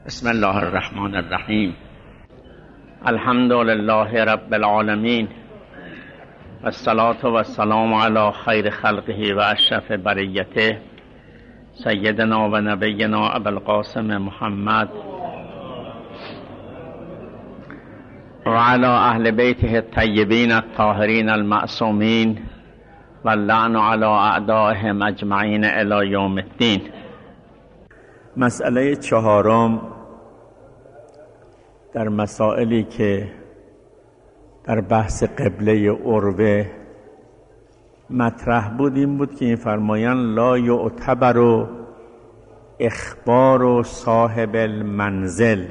بسم الله الرحمن الرحیم. الحمد لله رب العالمین و الصلاة و السلام علی خیر خلقه و اشرف بریته سیدنا و نبینا ابوالقاسم محمد و علی اهل بیته الطیبین الطاهرین المعصومین و اللعن علی اعدائهم اجمعین الی یوم الدین. مسئله چهارم در مسائلی که در بحث قبله عروه مطرح بود این بود که این فرمایند لا یعتبر اخبار صاحب المنزل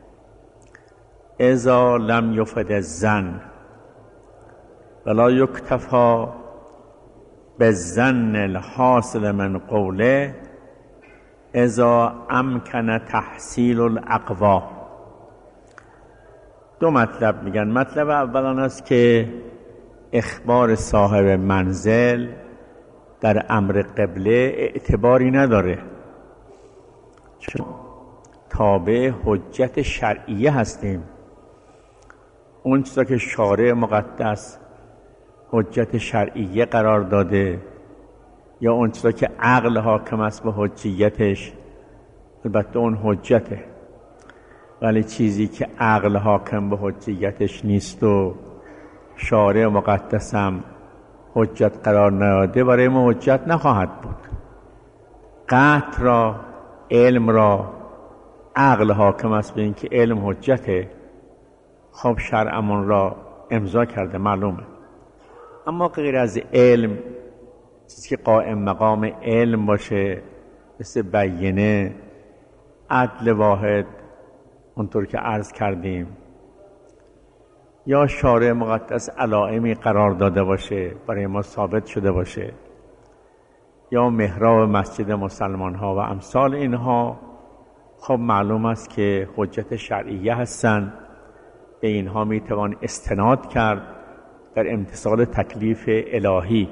اذا لم یفد الظن ولا یکتفی بالظن الحاصل من قوله اذا امکن تحصیل الاقوا. دو مطلب میگن. مطلب اول آن است که اخبار صاحب منزل در امر قبله اعتباری نداره، چون تابع حجت شرعیه هستیم. اون چیزا که شارع مقدس حجت شرعیه قرار داده یا اون چیزا که عقل حاکم است به حجیتش، البته اون حجته، ولی چیزی که عقل حاکم به حجیتش نیست و شارع مقدس هم حجت قرار نداده برای ما حجت نخواهد بود. قطع را، علم را عقل حاکم است به این که علم حجته، خب شرعمون را امضا کرده معلومه. اما غیر از علم چیزی که قائم مقام علم باشه مثل بینه، عدل واحد اونطور که عرض کردیم، یا شارع مقدس علائمی قرار داده باشه برای ما ثابت شده باشه، یا محراب مسجد مسلمان ها و امثال اینها، خب معلوم است که حجت شرعیه هستند. به اینها میتوان استناد کرد در امتثال تکلیف الهی.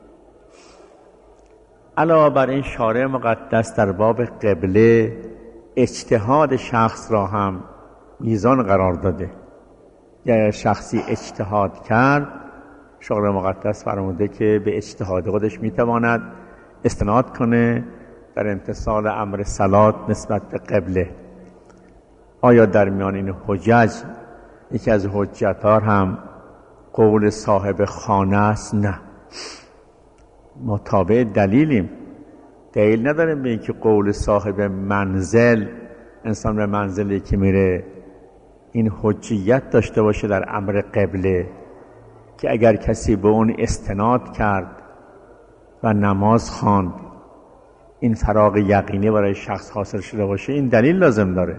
علاوه بر این شارع مقدس در باب قبله اجتهاد شخص را هم میزان قرار داده. یا شخصی اجتهاد کرد، شارع مقدس فرموده که به اجتهاد خودش میتواند استناد کنه در امتثال امر صلات نسبت به قبله. آیا در میان این حجج یکی از حجت‌ها هم قول صاحب خانه است؟ نه، ما تابع دلیلیم. دلیل نداریم به اینکه قول صاحب منزل، انسان به منزلی که میره، این حجیت داشته باشه در امر قبله که اگر کسی به اون استناد کرد و نماز خواند این فراغ یقینی برای شخص حاصل شده باشه، این دلیل لازم داره.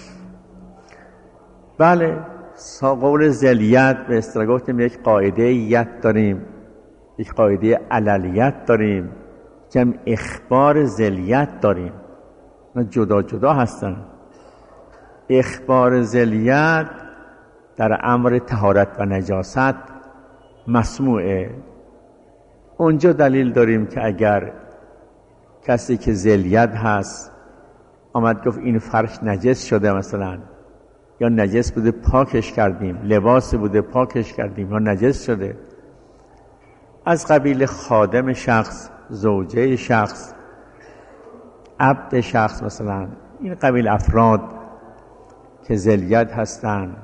بله، قول ذلیت به اصطلاح گفتیم یک قاعده یت داریم، یک قاعده عللیت داریم، که اخبار ذلیت داریم. جدا جدا هستن. اخبار ذلیت در امر طهارت و نجاست مسموعه. اونجا دلیل داریم که اگر کسی که ذلیت هست آمد گفت این فرش نجس شده مثلا، یا نجس بوده پاکش کردیم، لباس بوده پاکش کردیم یا نجس شده، از قبیل خادم شخص، زوجه شخص، عبد شخص مثلا، این قبیل افراد که ذلیت هستن،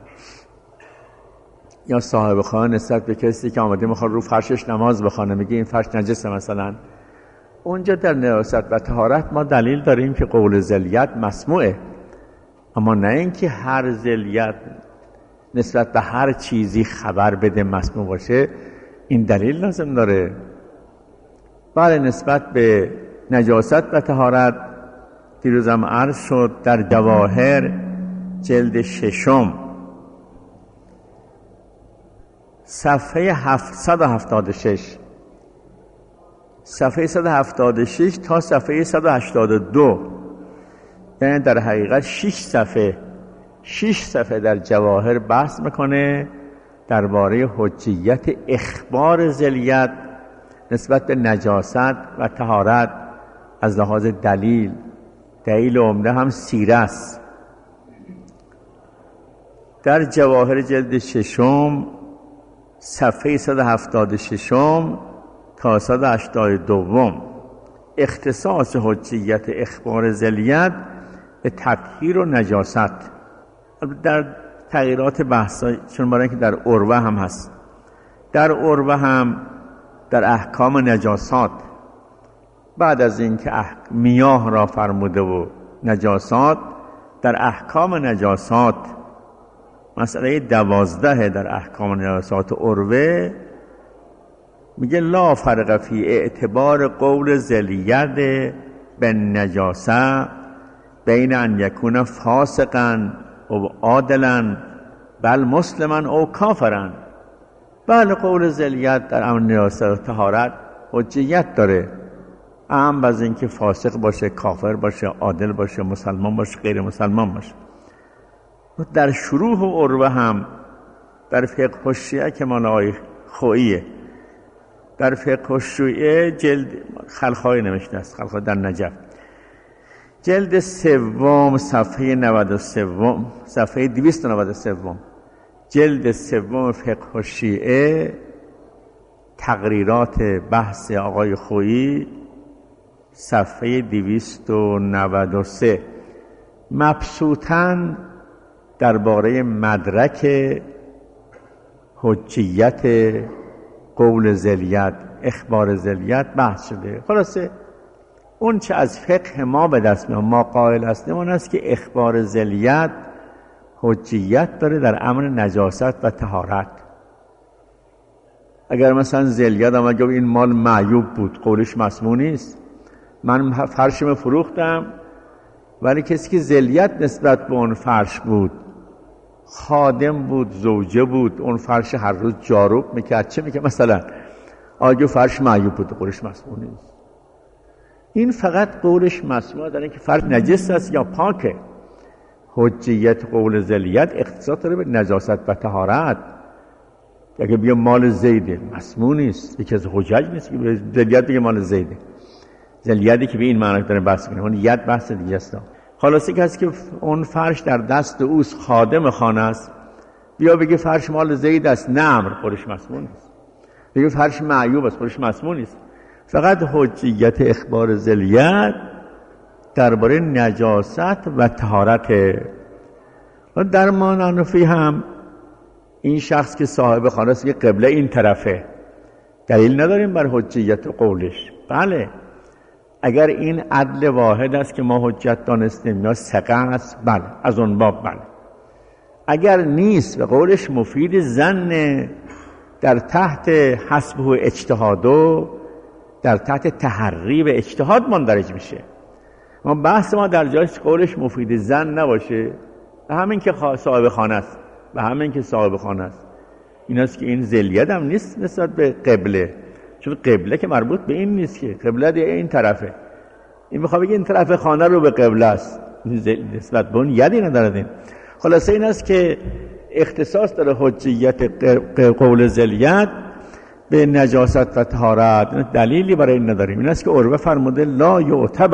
یا صاحب خانه نسبت به کسی که آمده میخواد رو فرشش نماز بخونه میگه این فرش نجسه مثلا، اونجا در نجاست و طهارت ما دلیل داریم که قول ذلیت مسموعه. اما نه اینکه هر ذلیت نسبت به هر چیزی خبر بده مسموع باشه، این دلیل لازم داره. بله، نسبت به نجاست و طهارت دیروزم عرض شد در جواهر جلد 6 صفحه 776 صفحه 176 تا صفحه 182، یعنی در حقیقت 6 صفحه در جواهر بحث میکنه درباره حجیت اخبار ذلیت نسبت به نجاست و طهارت از لحاظ دلیل عمده هم سیره است. در جواهر جلد 6 صفحه 176 تا 182 اختصاص حجیت اخبار ذلیت به تطهیر و نجاست. در تغییرات بحثا چون برای که در عروه هم هست، در عروه هم در احکام نجاسات بعد از اینکه میاه را فرموده و نجاسات، در احکام نجاسات مسئله 12 در احکام نجاسات عروه میگه لا فرق فی اعتبار قول ذلیت به نجاسه بین ان یکون فاسقا و عادلا بل مسلما او کافرا. بله قول ذلیت در امر نجاست و طهارت حجیت داره، اهم از این که فاسق باشه، کافر باشه، عادل باشه، مسلمان باشه، غیر مسلمان باشه. در شروع عروه هم در فقه الشیعه که مال آقای خوئیه، در فقه الشیعه جلد خلخای نوشته است، خلخای در نجف جلد 3 صفحه 93 صفحه 293 جلد 3 فقه الشیعه تقریرات بحث آقای خویی صفحه 293 مبسوطاً درباره مدرک حجیت قول ذلیت، اخبار ذلیت بحث شده. خلاصه اون چه از فقه ما به دست میاد، ما قائل هستیم اون است که اخبار ذلیت حجیت داره در امر نجاست و طهارت. اگر مثلا ذلیت هم اگه این مال معیوب بود، قولش مسموع نیست. من فرشم فروختم ولی کسی که ذلیت نسبت به اون فرش بود، خادم بود، زوجه بود، اون فرش هر روز جاروب میکرد، چه میکرد مثلا آگه فرش معیوب بود، قولش مسموع نیست. این فقط قولش مسموع داره که فرش نجس است یا پاکه. حجیت قول ذلیت اختصاص داره به نجاست و طهارت. اگه بگه مال زیده مسموع نیست، یکی از حجج نیست که به ذلیت بگه مال زیده. ذلیتی که به این معنی داره بحث کنه، اون ید بحث دیگه است. خلاصه کسی که اون فرش در دست اوست، خادم خانه است، بیا بگه فرش مال زید است، نه امر قولش مسموع نیست. بگه فرش معیوب است، قولش مسموع نیست. فقط حجیت اخبار ذلیت درباره نجاست و طهارت. و در ما حنفی هم این شخص که صاحب خانه است که قبله این طرفه، دلیل نداریم بر حجیت قولش. بله اگر این عدل واحد است که ما حجت دانستیم یا ثقه است، بله از اون باب بله. اگر نیست و قولش مفید ظن، در تحت حسب و اجتهادو، در تحت تحری و اجتهاد مندرج میشه. ما بحث ما در جایش قولش مفید ظن نباشه، به همین که صاحب خانه است، به همین که صاحب خانه است. این است که این ذلیت هم نیست نسبت به قبله، چون قبله که مربوط به این نیست، که قبله دیگه این طرفه. این میخواد بگه این طرف خانه رو به قبله است، نسبت به اون یدی نداره. خلاصه این است که اختصاص داره حجیت قول ذلیت به نجاست و طهارت. دلیلی برای این نداریم. این است که عروه فرموده لا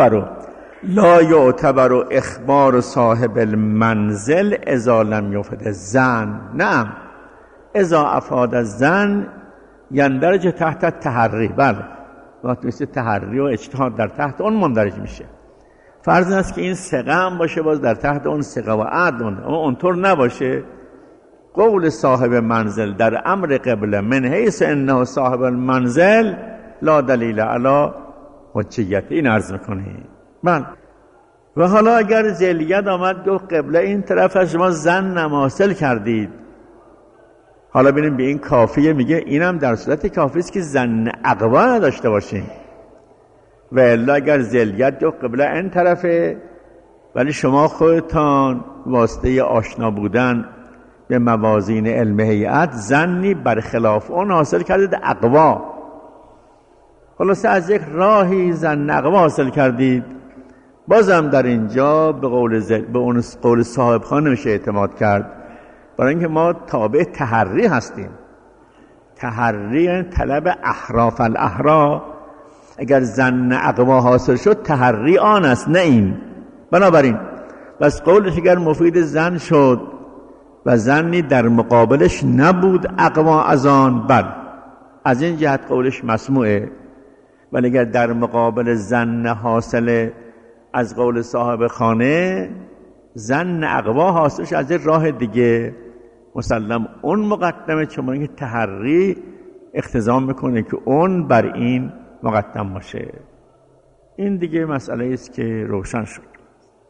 یعتبر اخبار صاحب المنزل اذا لم یفد الظن. نعم اذا افاد الظن یندرج تحت تحری. بله وقتی مثل تحری و اجتهاد در تحت اون مندرج میشه. فرض است که این ثقه هم باشه، باز در تحت اون ثقه و عدل، اما اونطور نباشه. قول صاحب منزل در امر قبله من حیث انه صاحب المنزل لا دلیل علی حجیت. این عرض میکنه. بله و حالا اگر ذلیت آمد دو قبله این طرف از شما ظن حاصل کردید، حالا ببینیم به این کافیه. میگه اینم در صورت کافی است که ظن اقوا نداشته باشیم، و الا اگر ذلیت دو قبله این طرفه ولی شما خودتان واسطه آشنا بودن به موازین علم هیئت ظنی برخلاف اون حاصل کردید اقوا. خلاصه از یک راهی ظن اقوا حاصل کردید، بازم در اینجا به اون قول صاحب خانه نمیشه اعتماد کرد، برای اینکه ما تابع تحری هستیم. تحری یعنی طلب احراف الاحرا. اگر ظن اقوا حاصل شد تحری آن است، نه این. بنابراین بس قولش اگر مفید ظن شد و ظنی در مقابلش نبود اقوا از آن، بل از این جهت قولش مسموعه. ولی اگر در مقابل ظن حاصل از قول صاحب خانه، ظن اقوا حاصلش از این راه دیگه، مسلم اون مقدمه، چون اینکه تحری اقتضا میکنه که اون بر این مقدم باشه. این دیگه مسئله است که روشن شد.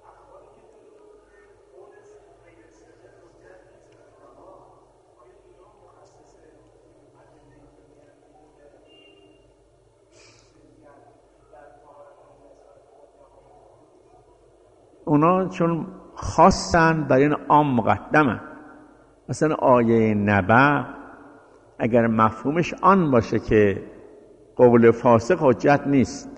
اونا چون خاصن بر این عام مقدمه. مثلا آیه نبأ اگر مفهومش آن باشه که قول فاسق حجت نیست،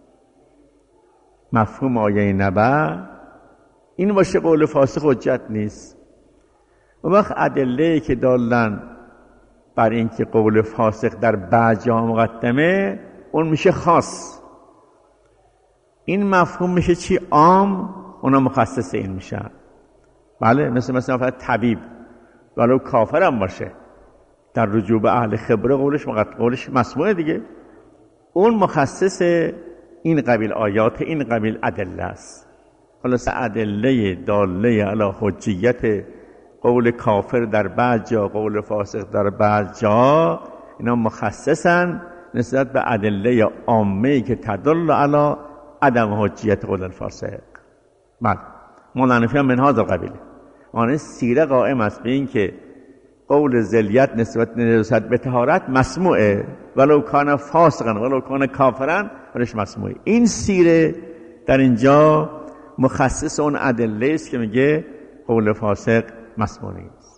مفهوم آیه نبأ این باشه قول فاسق حجت نیست، و وقت ادله‌ای که دالن بر این که قول فاسق در بعض جا مقدمه، اون میشه خاص. این مفهوم میشه چی؟ عام، اونا مخصص این میشن. بله، مثلا فقط طبیب ولو کافر هم باشه، در رجوع به اهل خبره قولش مسموعه دیگه. اون مخصص این قبیل آیات، این قبیل ادله است. خلاص ادله داله علی حجیت قول کافر در بعض جا، قول فاسق در بعض جا، اینا مخصصن نسبت به ادله عامه‌ای که تدل علی عدم حجیت قول الفاسق. بله، مولانفی هم من هذا القبیل. آن سیره قائم است به این که قول ذلیت نسبت به طهارت مسموعه، ولو کان فاسقا ولو کان کافرا، ولش مسموعه. این سیره در اینجا مخصص اون ادله است که میگه قول فاسق مسموع نیست.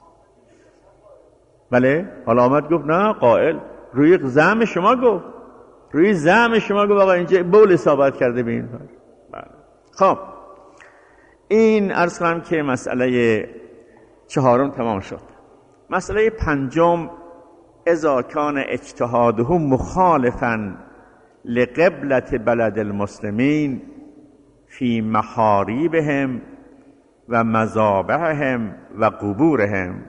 بله، حالا آمد گفت نه، قائل روی زعم شما گفت، آقا اینجا بول ثابت کرده به این. بله. خب این عرض کنم که مسئله چهارم تمام شد. مسئله پنجم، اذا کان اجتهاده مخالفا لقبلة بلد المسلمین فی محاریبهم و مذابحهم و قبورهم،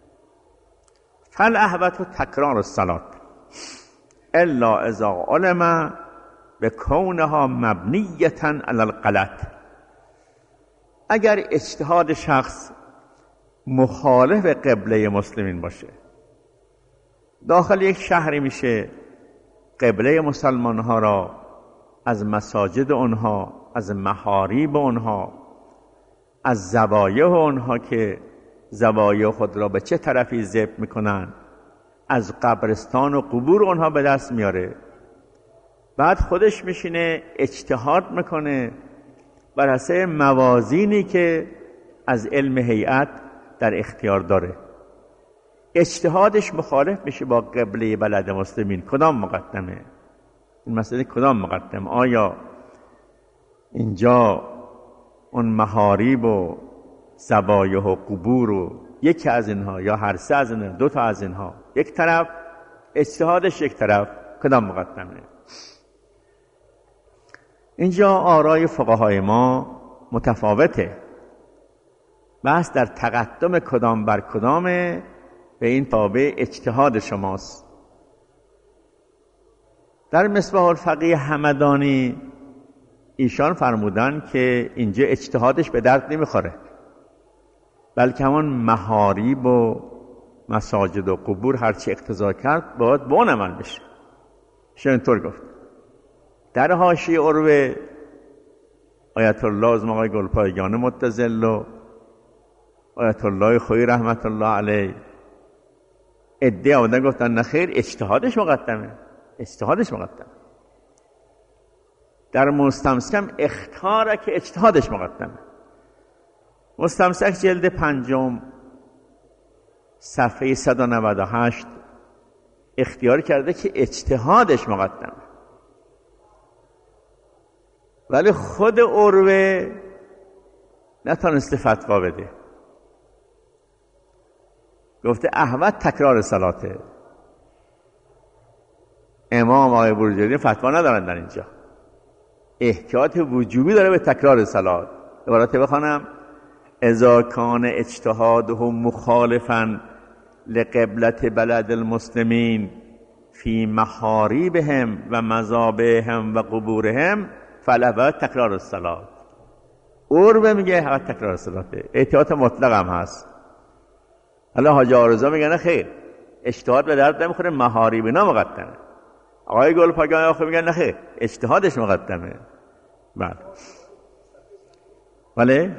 فالاحوط تکرار الصلاة الا اذا علم بکونها مبنیة علی الغلط. اگر اجتهاد شخص مخالف قبله مسلمین باشه، داخل یک شهری میشه، قبله مسلمان ها را از مساجد اونها، از محاریب اونها، از زوایح اونها که زوایح خود را به چه طرفی ذبح میکنن، از قبرستان و قبور اونها به دست میاره. بعد خودش میشینه اجتهاد میکنه بر اساس موازینی که از علم هیئت در اختیار داره. اجتهادش مخالف میشه با قبله بلد مسلمین. کدام مقدمه؟ این مسئله کدام مقدم؟ آیا اینجا اون محاریب و ذبایح و قبور و یکی از اینها، یا هر سه از اینها، دو تا از اینها یک طرف، اجتهادش یک طرف، کدام مقدمه؟ اینجا آرای فقهای ما متفاوته. بحث در تقدم کدام بر کدامه به این تابع اجتهاد شماست. در مصباح الفقیه همدانی ایشان فرمودن که اینجا اجتهادش به درد نمیخوره، بلکه همون محاریب و مساجد و قبور هرچی اقتضا کرد باید به اون عمل بشه. ایشان اینطور گفت. در حاشیه عروه آیت الله از آقای گلپایگان متزل و آیت الله خویی رحمت الله علیه ادعا آمدن گفتن نخیر، اجتهادش مقدمه. در مستمسک اختاره که اجتهادش مقدمه. مستمسک جلد 5 صفحه 198 اختیار کرده که اجتهادش مقدمه، ولی خود عروه نتونسته فتوا بده. گفته احوط تکرار صلاته. امام آقای بروجردی فتوا ندارن در اینجا، احتیاط وجوبی داره به تکرار صلات. عبارت بخوانم: اذا کان اجتهادهم مخالفا لقبلة بلد المسلمین فی محاریبهم و مذابحهم و قبورهم فله تکرار الصلاة. عربه میگه فقط تکرار الصلاة، احتیاط مطلق هم هست. حالا حاج آرزو میگه نه خیر، اجتهاد به درد نمیخوره، محاریب اینا مقدمه. آقای گلپایگانی آخه میگن نه خیر، اجتهادش مقدمه. بله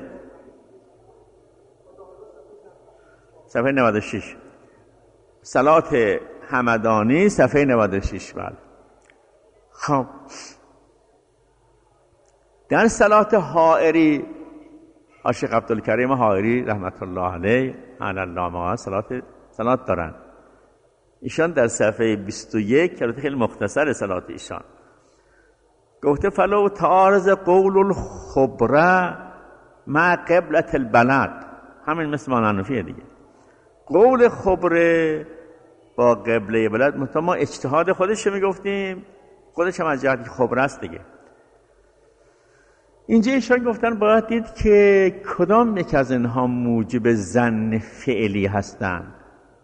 صفحه 96 صلات همدانی صفحه 96. بله خب در صلات حائری شیخ عبدالکریم حائری رحمت الله علیه علی الله صلات دارن. ایشان در صفحه 21 که خیلی مختصر صلات ایشان گفته فلو تعارض قول الخبره مع قبلة البلد، همین مثل مانعنفیه دیگه، قول خبره با قبله بلد، ما اجتهاد خودش رو میگفتیم، خودش هم از جهت خبره است دیگه. اینجا ایشان گفتن باید دید که کدام یک از اینها موجب ظن فعلی هستند.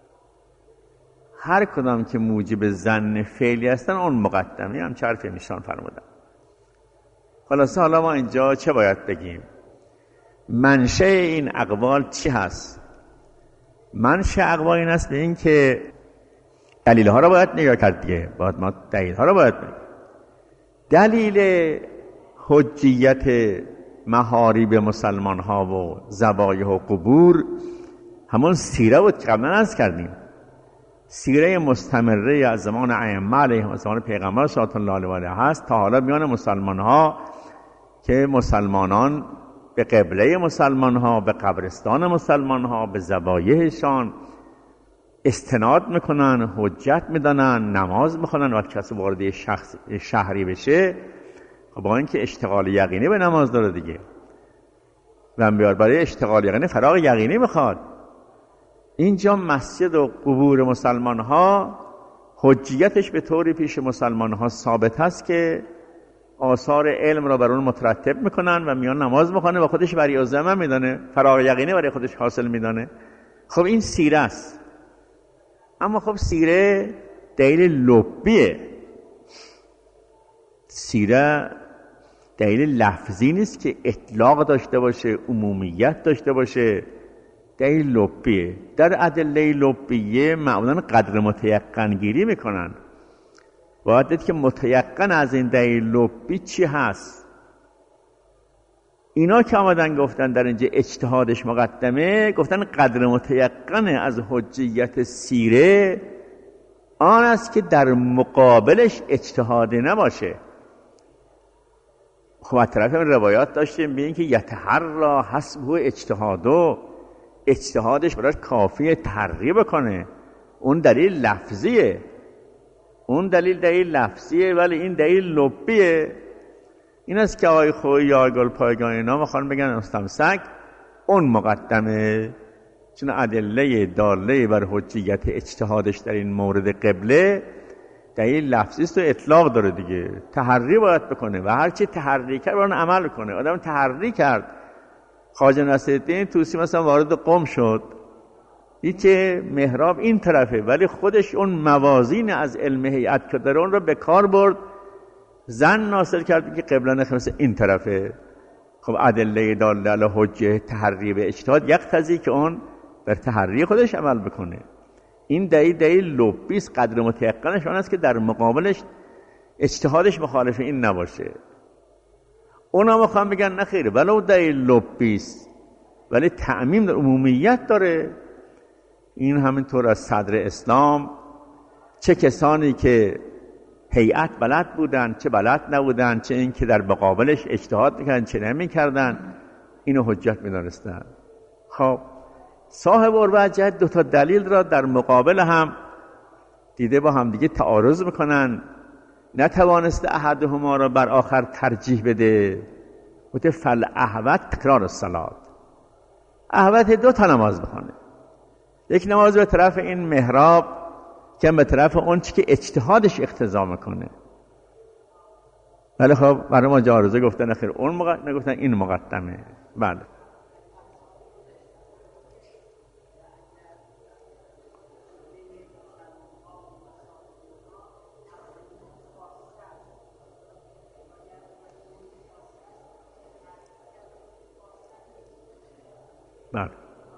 هر کدام که موجب ظن فعلی هستن اون مقدمه، هم چرف ایشان فرمودن. خلاصه حالا ما اینجا چه باید بگیم؟ منشأ این اقوال چی هست؟ منشأ اقوال این است به این که دلیل ها رو باید نگاه کرد دیگه، باید ما دلیل ها رو باید بگیم. دلیل حجیت محاریب مسلمان ها و ذبایح و قبور همون سیره بود که قبلا عرض کردیم، سیره مستمره از زمان ائمه علیهم السلام، پیغمبر صلی الله علیه و آله هست تا حالا میان مسلمان ها که مسلمانان به قبله مسلمان ها، به قبرستان مسلمان ها، به ذبایحشان استناد میکنن، حجت میدانن، نماز میخونن. وقتی کسی وارد شهری بشه با اینکه اشتغال یقینی به نماز داره دیگه، و برای اشتغال یقینی فراغ یقینی میخواد. اینجا مسجد و قبور مسلمان ها حجیتش به طوری پیش مسلمان ها ثابت هست که آثار علم را بر اون مترتب میکنن و میان نماز میخونه و خودش برای ازمه میدانه، فراغ یقینی برای خودش حاصل میدانه. خب این سیره است. اما خب سیره دلیل لبیه، سیره دلیل لفظی نیست که اطلاق داشته باشه، عمومیت داشته باشه، دلیل لبیه. در ادله لبیه معمولا قدر متیقن گیری میکنن، باید دید که متیقن از این دلیل لبی چی هست. اینا که آمدن گفتن در اینجا اجتهادش مقدمه، گفتن قدر متیقن از حجیت سیره آن است که در مقابلش اجتهاده نباشه. خب از طرف این روایات داشتیم به این که یتحرى حسبه اجتهادو، اجتهادش براش کافیه تحری بکنه. اون دلیل لفظیه، اون دلیل لفظیه، ولی این دلیل لبیه. این است که آقای خویی یا گلپایگانی اینا میخوان بگن مستمسک اون مقدمه، چون ادله داله بر حجیت اجتهادش در این مورد قبله دلیل لفظی است و اطلاق داره دیگه، تحری باید بکنه و هرچی تحری کرد باید عمل کنه. آدم تحری کرد، خواجه نصیرالدین طوسی مثلا وارد قم شد، دید که محراب این طرفه ولی خودش اون موازین از علم هیئت که داره اون رو به کار برد، زن ناصر کرد که قبله نخمسه این طرفه. خب ادله داله علی حجه تحری به اجتهاد یقتضی که اون بر تحری خودش عمل بکنه. این دلیل لبیست، قدر متیقنش آن است که در مقابلش اجتهادش مخالف این نباشه. اونا میخوان بگن نخیر، ولو دلیل لبیست ولی تعمیم در عمومیت داره. این همینطور از صدر اسلام، چه کسانی که هیئت بلد بودن چه بلد نبودن، چه این که در مقابلش اجتهاد میکردن چه نمیکردن، اینو حجت میدانستن. خب صاحب اروجه دو تا دلیل را در مقابل هم دیده با هم دیگه تعارض میکنن، نتوانسته احدهما را بر آخر ترجیح بده. گفته فالاحوط تکرار الصلات، احوط دو تا نماز بخونه، یک نماز به طرف این محراب که به طرف اون چی که اجتهادش اقتضا میکنه. ولی خب برای ما جارزه گفتن نخیر اون نگفتن این مقدمه. بله بله.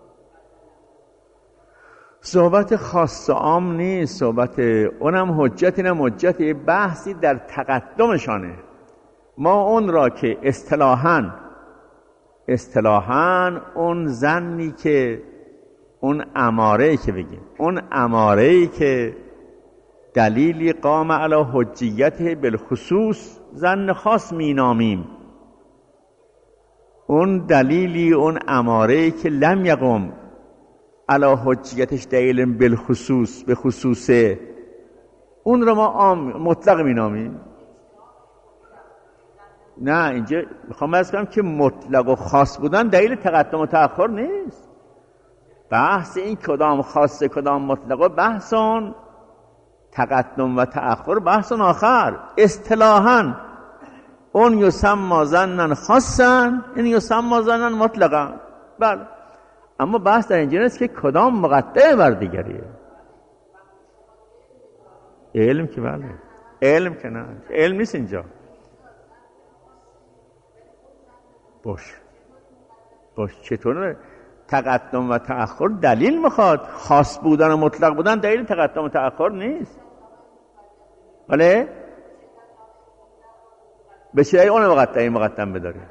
صحبت خاص و عام نیست، صحبت اونم حجت، اینم حجت، بحثی در تقدمشانه. ما اون را که اصطلاحاً اون ظنی که اون اماره‌ای که بگیم، اون اماره‌ای که دلیلی قام علی حجیته بالخصوص ظن خاص مینامیم، اون دلیلی، اون اماره‌ای که لم یقم علی حجیتش دلیل بالخصوص به خصوصه، اون رو ما عام مطلق مینامیم. نه، اینجا میخوام عرض کنم که مطلق و خاص بودن دلیل تقدم و تأخر نیست. بحث این کدام خاصه کدام مطلق و بحثون تقدم و تأخر بحثون آخر. اصطلاحاً اون یسمى ظنا خاصا، این یسمى ظنا مطلقا. بله، اما بحث در اینجا نیست که کدام مقطع بر دیگریه. علم که بله، علم که نه، علم نیست اینجا. باش چطوره تقدم و تأخر دلیل میخواد، خاص بودن و مطلق بودن دلیل تقدم و تأخر نیست. بله، به چه اون مقدم بداری؟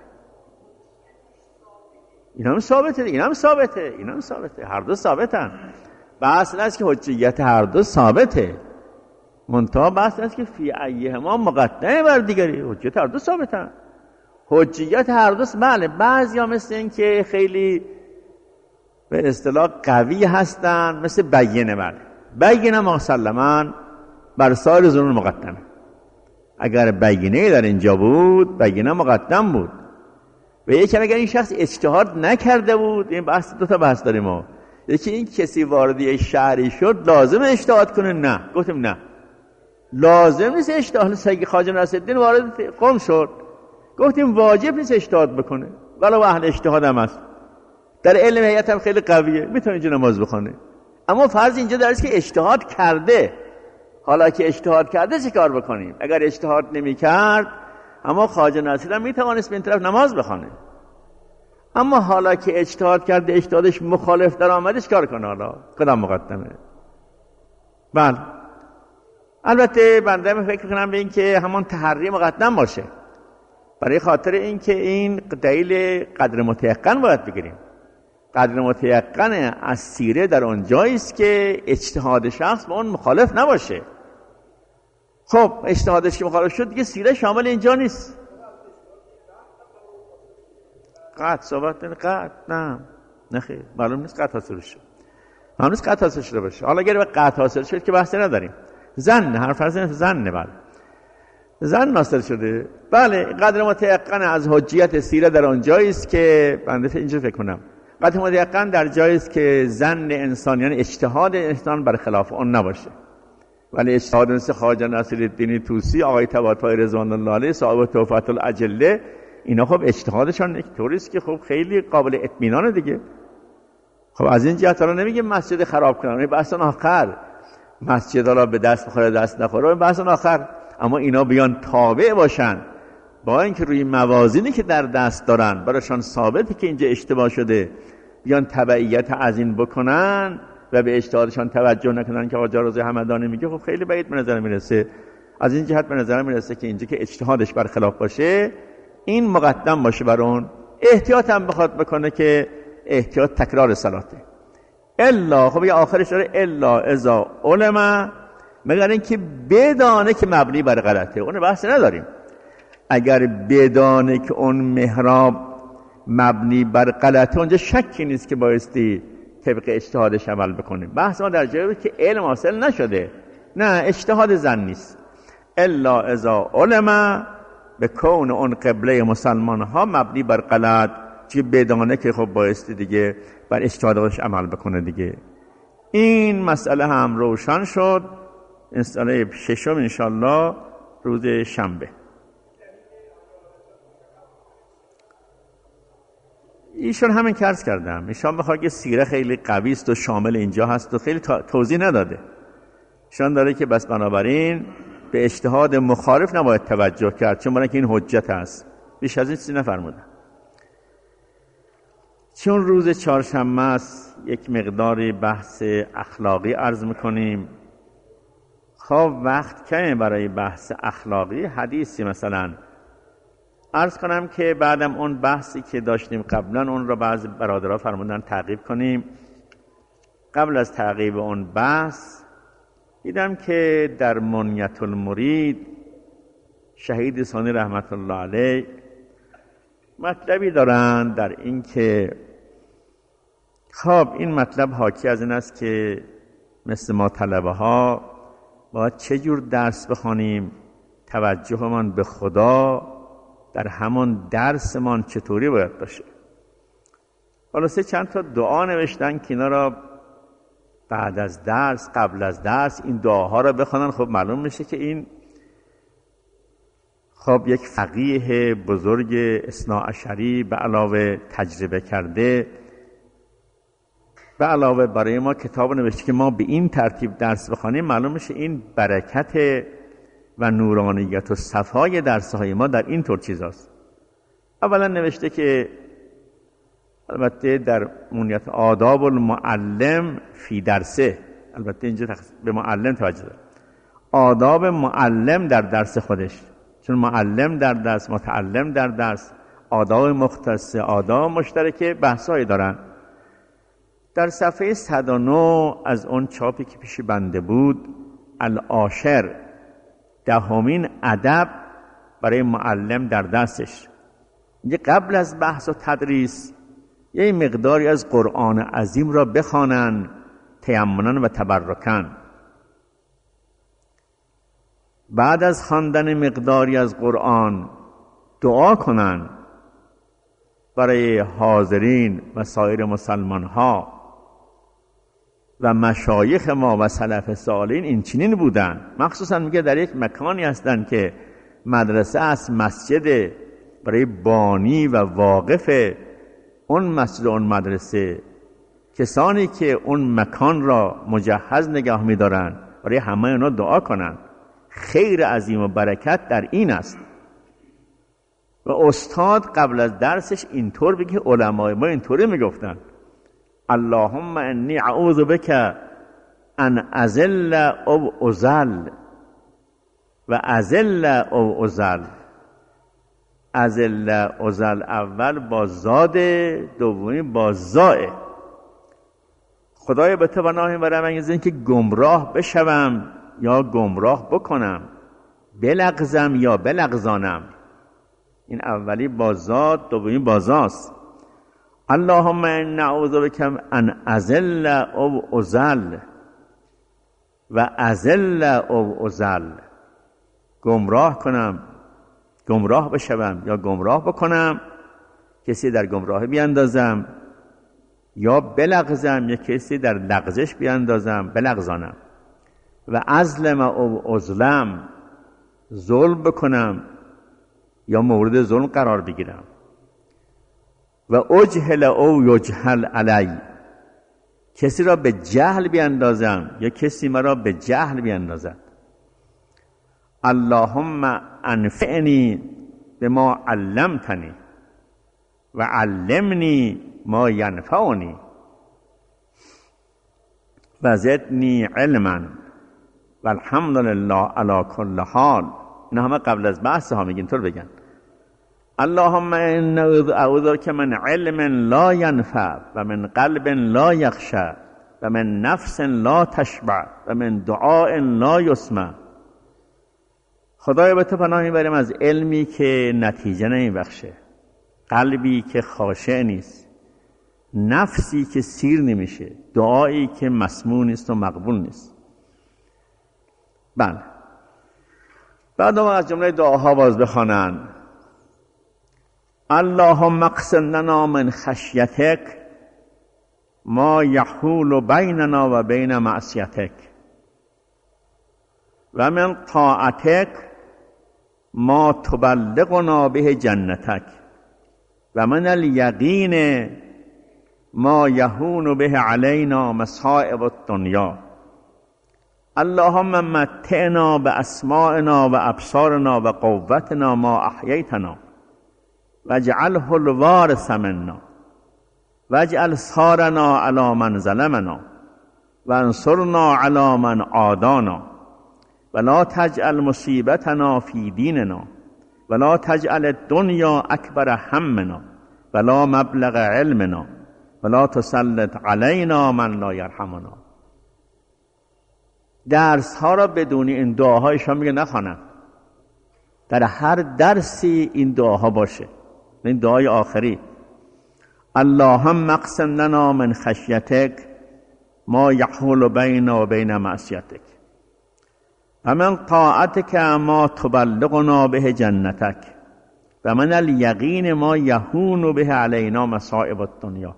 این هم ثابته، هر دو ثابتن. بحث این است که حجیت هر دو ثابته، منتها بحث این است که فی ایهما مقدم بر دیگری. حجیت هر دو ثابتن، حجیت هر دو. بله، بعضی ها مثل این که خیلی به اصطلاح قوی هستن، مثل بینه. بله، بینه مسلماً بر سایر ظنون مقدمه. اگر بینه در اینجا بود، بینه مقدم بود. و یکی اگر این شخص اجتهاد نکرده بود، این بحث دو تا بحث داریم ما. یکی این کسی واردی شهری شد لازم اجتهاد کنه؟ نه، گفتیم نه، لازم نیست اجتهاد. سید خواجه نصرالدین وارد قم شد، گفتیم واجب نیست اجتهاد بکنه، ولو اهل اجتهاد هم است، در علم هیئت هم خیلی قویه، میتونه اینجا نماز بخونه. اما فرض اینجا در است که اجتهاد کرده. حالا که اجتهاد کرده چه کار بکنیم؟ اگر اجتهاد نمی کرد، اما خواجه نصیرالدین میتوانست به این طرف نماز بخونه. اما حالا که اجتهاد کرده، اجتهادش مخالف در آمدش کار کنه، حالا کدام مقدمه؟ بله، البته بنده فکر کنم به این که همان تحری مقدم باشه، برای خاطر این که این دلیل قدر متیقن باید بگیریم. قدر متیقن از سیره در اون جایی است که اجتهاد شخص با اون مخالف نباشه. خب اجتهادش که مخالف شد دیگه سیره شامل اینجا نیست. قطع صحبت قطع نه خیر، معلوم نیست قطع حاصل شد، معلوم نیست قطع حاصل شده باشه. حالا اگر به قطع حاصل شد که بحثی نداریم. ظن، هر فرض ظن، بله ظن ناصل شده. بله، قدر متیقن از حجیت سیره در اون جایی است که بنده اینجا فکر کنم قدر متیقن در جایی است که ظن انسان، یعنی اجتهاد انسان بر خلاف اون نباشه. ولی اجتهاد مثل خواجه نصیرالدین طوسی، آقای طباطبایی رضوان الله علیه، صاحب تحفة الاجله، اینا خب اجتهادشان یک طوری است که خب خیلی قابل اطمینانه دیگه. خب از این جهت حالا نمیگه مسجد خراب کنن، بحث آخر، مسجد حالا به دست بخوره دست نخوره بحث آخر، اما اینا بیان تابع باشن با اینکه روی موازینی که در دست دارن براشان ثابته که اینجا اشتباه شده، بیان تبعیت از این بکنن و به اجتهادشان توجه نکنن که آقا جارزه همدانی میگه، خب خیلی بعید به نظر میرسه. از این جهت به نظر میرسه که اینجا که اجتهادش برخلاف باشه، این مقدم باشه بر اون. احتیاط هم بخواد بکنه که احتیاط تکرار صلاته. الا، خب یه آخرش داره الا اذا علم، مگر اینکه بدانه که مبنی بر غلطه، اون بحث نداریم. اگر بدانه که اون محراب مبنی بر غلطه، اونجا شکی نیست که بایستی طبق اجتهادش عمل بکنیم. بحث ما در جایی بود که علم حاصل نشده، نه اجتهاد ظن نیست. الا اذا علم به کون اون قبله مسلمان ها مبنی بر غلط، چه بدانه که خب بایستی دیگه بر اجتهادش عمل بکنه دیگه. این مسئله هم روشن شد. مسئله ششم انشالله روز شنبه. ایشون همین که عرض کردم، ایشون بخواد که سیره خیلی قوی است و شامل اینجا هست و خیلی توضیح نداده. ایشون داره که بس بنابراین به اجتهاد مخالف نباید توجه کرد، چون برای که این حجت هست. بیش از این چیزی نفرمودن. چون روز چهارشنبه است یک مقداری بحث اخلاقی عرض میکنیم. خب وقت کمه برای بحث اخلاقی. حدیثی مثلا عرض کنم که بعدم اون بحثی که داشتیم قبلا اون را بعضی برادرها فرمودن تعقیب کنیم. قبل از تعقیب اون بحث دیدم که در منیت المرید شهید ثانی رحمت الله علیه مطلبی دارند در این که خب این مطلب حاکی از این است که مثل ما طلبه ها باید چه جور درس بخوانیم، توجهمان به خدا در همون درسمان چطوری باید باشه. خلاصه چند تا دعا نوشتن که اینا را بعد از درس قبل از درس این دعاها را بخوانن. خب معلوم میشه که این خب یک فقیه بزرگ اثناعشری به علاوه تجربه کرده، به علاوه برای ما کتاب نوشته که ما به این ترتیب درس بخوانیم، معلوم میشه این برکت و نورانیت و صفای درسهای ما در این طور چیزاست. اولا نوشته که البته در منیت آداب المعلم فی درسه، البته اینجا به معلم توجه داره، آداب معلم در درس خودش، چون معلم در درس، متعلم در درس، آداب مختصه، آداب مشترکه، بحثایی دارن. در صفحه 109 از اون چاپی که پیش بنده بود، العاشر، دهمین ادب برای معلم در درسش، یه قبل از بحث و تدریس یه مقداری از قرآن عظیم را بخوانن تیمنا و تبرکن. بعد از خواندن مقداری از قرآن دعا کنن برای حاضرین و سایر مسلمان ها و مشایخ ما و سلف صالحین. این چنین بودن. مخصوصا میگه در یک مکانی هستن که مدرسه است، مسجد برای بانی و واقف اون مسجد و اون مدرسه، کسانی که اون مکان را مجهز نگاه می‌دارن، برای همه اونا دعا کنن. خیر عظیم و برکت در این است. و استاد قبل از درسش اینطور بگه، علمای ما اینطوری میگفتن: اللهم انی اعوذ بک ان اذل او اذل و اذل او اذل. اذل اذل اول با زاد، دومی با زائه. خدای به تو پناه میبرم از این که گمراه بشوم یا گمراه بکنم، بلغزم یا بلغزانم. این اولی با زاد، دومی با زاست. اللهم ان اعوذ بک ان اذل او اذل و اذل او اذل. گمراه کنم، گمراه بشوم یا گمراه بکنم، کسی در گمراهی بیاندازم، یا بلغزم یا کسی در لغزش بیاندازم، بلغزانم. و ازلم او ازلم، ظلم بکنم یا مورد ظلم قرار بگیرم. و اجهل او یجهل علی، کسی را به جهل بیاندازم یا کسی مرا به جهل بیاندازد. اللهم انفعنی بما علمتنی و علمنی ما ینفعنی و زدنی علما والحمد لله علی کل حال. اینا همه قبل از بحث ها میگن طور بگن. اللهم ان اعوذ بک من علم لا ینفع و من قلب لا یخشع و من نفس لا تشبع و من دعاء لا یسمع. خدایا به تو پناه میبریم از علمی که نتیجه نمیبخشه، قلبی که خاشع نیست، نفسی که سیر نمیشه، دعایی که مسموع نیست و مقبول نیست. بله. بعد ما از جمله دعاها باز بخوانن: اللهم اقسم لنا من خشیتک ما یحول بیننا و بین معصیتک و من طاعتک ما تبلغنا به جنتک و من الیقین ما یهون به علینا مصائب الدنیا. اللهم متعنا باسماعنا و ابصارنا و قوتنا ما احییتنا واجعله الوارث منا واجعل ثارنا علی من ظلمنا وانصرنا علی من عادانا ولا تجعل مصیبتنا فی دیننا ولا تجعل الدنیا اکبر همنا ولا مبلغ علمنا ولا تسلط علینا من لا یرحمنا. درس ها را بدون این دعاهایشان میگه نخوانند. در هر درسی این دعاها باشه. این دعای آخری: اللهم اقسم لنا من خشیتک ما یحول بینا و بین معصیتک و من طاعتک ما تبلغنا به جنتک و من الیقین ما یهون به علینا مصائب الدنیا.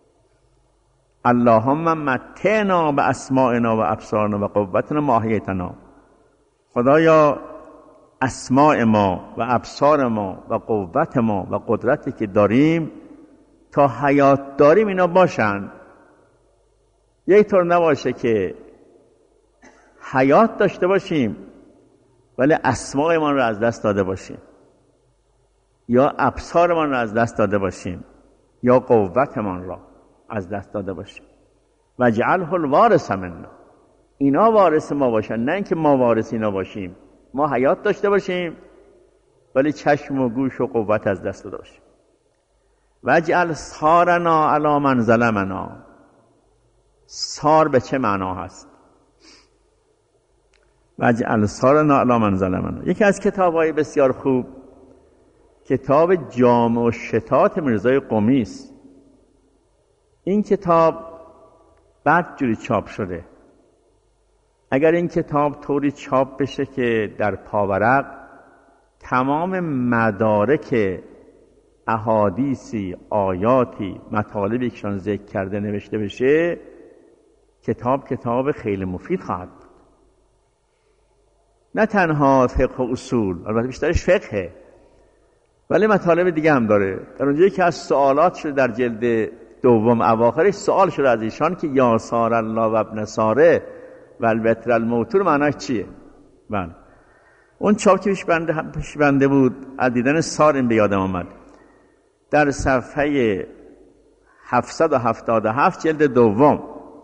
اللهم متعنا باسماعنا و ابصارنا و قوتنا ما احییتنا. خدایا اسماع ما و ابصار ما و قوت ما و قدرتی که داریم تا حیات داریم اینا باشن. یک طور نباشه که حیات داشته باشیم ولی اسماعمان رو از دست داده باشیم یا ابصارمان رو از دست داده باشیم یا قوتمان را از دست داده باشیم. وجعله الوارث منا. اینا وارث ما باشن، نه اینکه ما وارث اینا باشیم. ما حیات داشته باشیم ولی چشم و گوش و قوت از دست داده باشیم. وجعل ثارنا علی من ظلمنا. ثار به چه معنا هست؟ وجعل ثارنا علی من ظلمنا. یکی از کتاب‌های بسیار خوب کتاب جامع الشتات میرزای قمی است. این کتاب بدجوری چاپ شده. اگر این کتاب طوری چاپ بشه که در پاورق تمام مدارک احادیثی، آیاتی، مطالبی که ذکر کرده نوشته بشه، کتاب خیلی مفید خواهد بود. نه تنها فقه و اصول، البته بیشترش فقهه، ولی مطالب دیگه هم داره. در اونجایی که از سوالات شده در جلد دوم اواخرش سوال شده از ایشان که یا سار الله و ابن ساره و البتر الموتور معناش چیه؟ بله. اون چاپ که پیش بنده بود از دیدن سار این به یادم آمد. در صفحه 777 جلد دوم،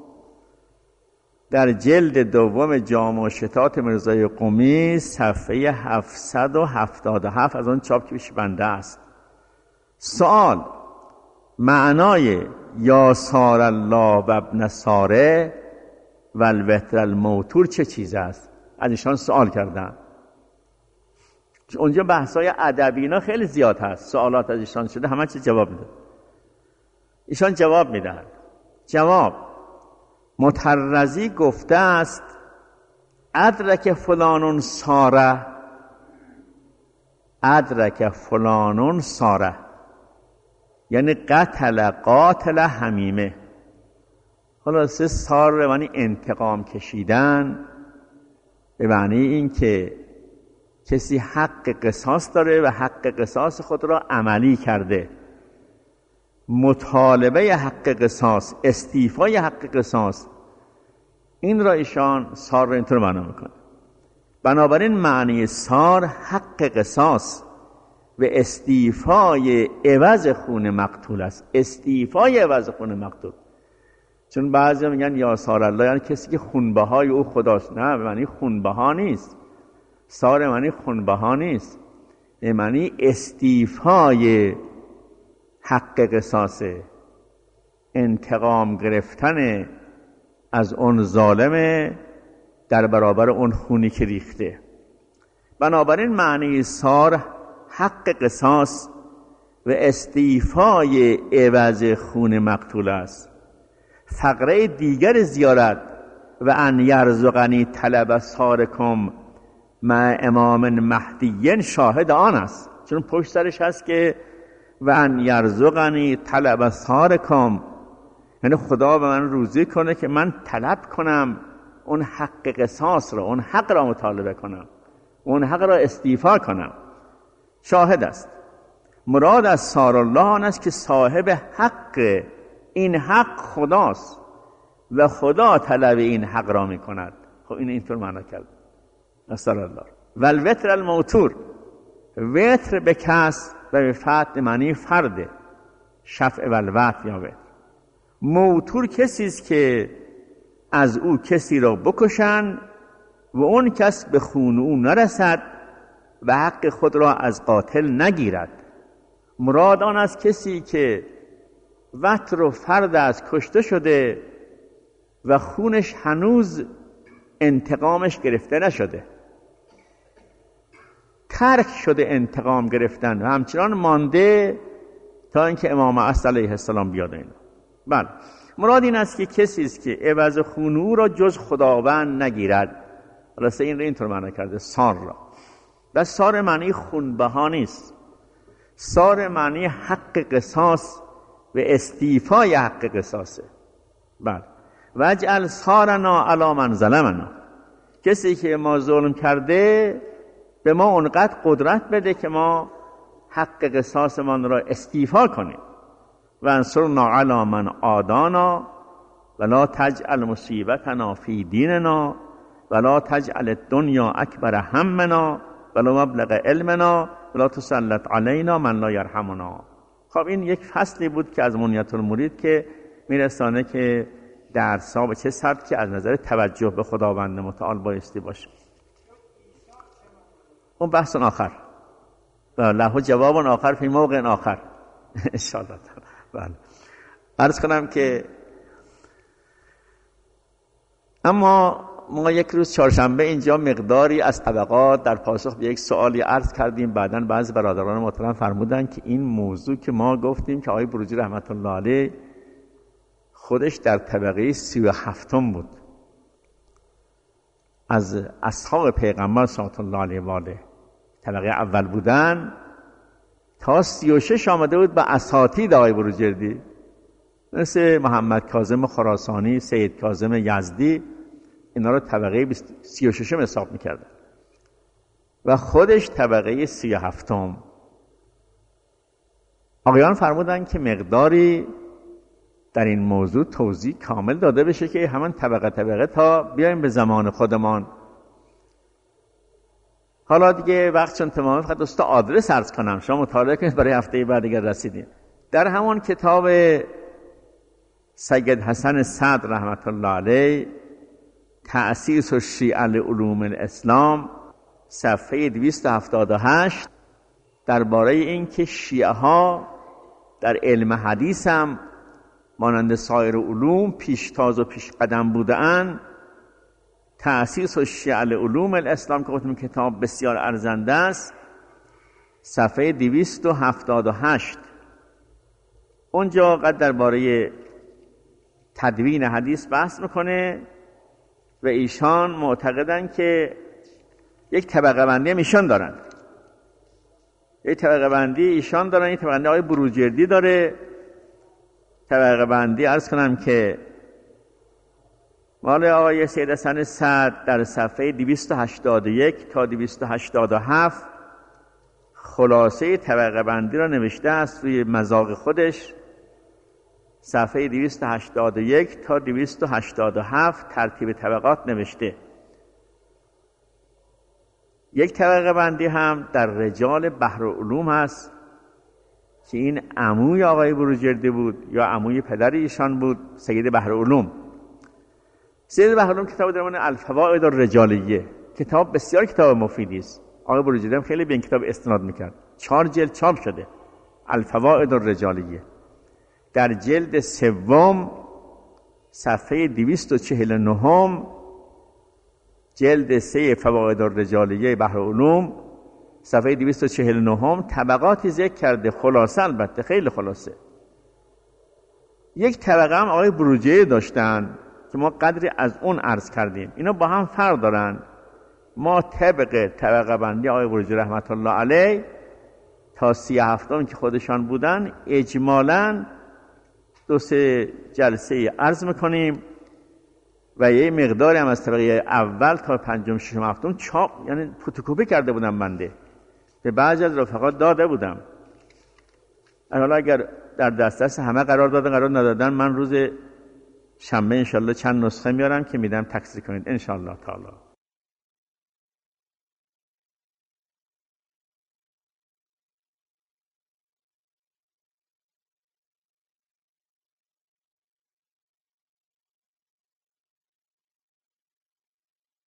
در جلد دوم جامع الشتات میرزای قمی صفحه 777 از اون چاپ که پیش بنده است. سوال: معنای یا سار الله و ابن ساره و البتر الموتور چه چیز است؟ از ایشان سوال کردن. اونجا بحثای ادبی اینا خیلی زیاد هست، سوالات از ایشان شده، همه چی جواب میده. ایشان جواب میدن. جواب: مترزی گفته است ادرک فلانون ساره، ادرک فلانون ساره یعنی قاتل حمیمه. خلاصه سار به معنی انتقام کشیدن، به معنی این که کسی حق قصاص داره و حق قصاص خود را عملی کرده. مطالبه حق قصاص، استیفای حق قصاص، این را ایشان سار را اینطور معنا میکنه. بنابراین معنی سار حق قصاص و استیفای عوض خون مقتول است. استیفای عوض خون مقتول. چون بعضی میگن یا سار الله یعنی کسی که خونبهای او خداست. نه، به معنی خونبها نیست. سار معنی خونبها نیست، به معنی استیفای حق قصاصه، انتقام گرفتن از اون ظالم در برابر اون خونی که ریخته. بنابراین معنی سار حق قصاص و استیفای عوض خون مقتول است. فقره دیگر زیارت و ان یرزقنی طلب سارکم مع امام مهدی شاهد آن است. چون پشت سرش هست که و ان یرزقنی طلب سارکم، یعنی خدا به من روزی کنه که من طلب کنم اون حق قصاص را، اون حق را مطالبه کنم، اون حق را استیفا کنم. شاهد است. مراد از سار الله آن است که صاحب حق، این حق خداست و خدا طلب این حق را می کند. خب این اینطور معنا کرد سار الله. و الوتر الموتور، وتر به کسر و به فتح معنی فرده، شفع و الوتر یا وتر. موتور کسی است که از او کسی را بکشند و اون کس به خون او نرسد و حق خود را از قاتل نگیرد. مراد آن است کسی که وتر و فرد از کشته شده و خونش هنوز انتقامش گرفته نشده، ترک شده انتقام گرفتن و همچنان مانده تا اینکه امام عصر علیه السلام بیاد. این بله، مراد این است که کسی است که عوض خون او را جز خداوند نگیرد. راسته این را اینطور معنی کرده سار را. بس سار معنی خونبها نیست، سار معنی حق قصاص و استیفای حق قصاصه. بله، وجعل سارنا علی من ظلمنا، کسی که ما ظلم کرده به ما اونقدر قدرت بده که ما حق قصاصمان را استیفا کنیم. و انصرنا علی من عادانا ولا تجعل مصیبتنا فی دیننا ولا تجعل الدنیا اکبر همنا ولا مبلغ علمنا ولا تسلط علینا من لا یرحمنا. خب این یک فصلی بود که از منیت المرید که میرسانه که درس‌ها به چه سبب که از نظر توجه به خداوند متعال بایستی باشه. اون بحث آخر و له جواب آخر فی موقع آخر ان شاء الله. بله، عرض کنم که اما ما یک روز چهارشنبه اینجا مقداری از طبقات در پاسخ به یک سوالی عرض کردیم. بعداً بعضی برادران محترم فرمودن که این موضوع که ما گفتیم که آقای بروجی رحمت الله علیه خودش در طبقه 37 بود از اصحاب پیغمبر صلی الله علیه و آله، طبقه اول بودن، تا 36 آمده بود با اساتید آقای بروجردی مثل محمد کاظم خراسانی، سید کاظم یزدی، اینا رو طبقه 36 حساب میکردن و خودش طبقه 37. آقایان فرمودن که مقداری در این موضوع توضیح کامل داده بشه که همون طبقه طبقه تا بیایم به زمان خودمان. حالا دیگه وقت چون تمامه فقط دوستا آدرس عرض کنم، شما مطالعه کنید برای هفته بعد اگر رسیدین. در همون کتاب سید حسن صدر رحمت الله علیه تأسیس الشیعة لعلوم الاسلام صفحه 278 درباره این که شیعه ها در علم حدیث هم مانند سایر علوم پیشتاز و پیش قدم بودند. تأسیس الشیعة لعلوم الاسلام که گفتم کتاب بسیار ارزنده است، صفحه 278 اونجا قد درباره تدوین حدیث بحث میکنه و ایشان معتقدن که یک طبقه بندی ایشان دارن، یک طبقه بندی ایشان دارن، یک طبقه بندی آقای بروجردی داره. طبقه بندی عرض کنم که مال آقای سید حسن صدر در صفحه 281 تا 287 خلاصه طبقه بندی را نوشته است روی مذاق خودش، صفحه 281 تا 287 ترتیب طبقات نوشته. یک طبقه بندی هم در رجال بحرالعلوم هست که این عموی آقای بروجردی بود یا عموی پدر ایشان بود، سید بحرالعلوم. سید بحرالعلوم کتاب در مورد الفوائد الرجالیه، کتاب بسیار کتاب مفیدی است. آقای بروجردی هم خیلی به این کتاب استناد میکرد. 4 جلد چاپ شده الفوائد الرجالیه. در جلد 3 صفحه 249 جلد 3 فوائد الرجالیه بحرالعلوم صفحه 249 طبقاتی ذکر کرده، خلاصه البته خیلی خلاصه. یک طبقه هم آقای بروجردی داشتن که ما قدری از اون عرض کردیم. اینا با هم فرق دارن. ما طبقه بندی آقای بروجردی رحمت الله علیه تا 37 که خودشان بودن اجمالاً 2-3 جلسه عرض میکنیم و یه مقداری هم از طبقه اول تا 5م 6م 7م چاپ یعنی فتوکپی کرده بودم، بنده به بعضی از رفقات داده بودم. حالا اگر در دسترس همه قرار ندادن من روز شنبه انشالله چند نسخه میارم که میدم تکثیر کنید انشالله تعالی.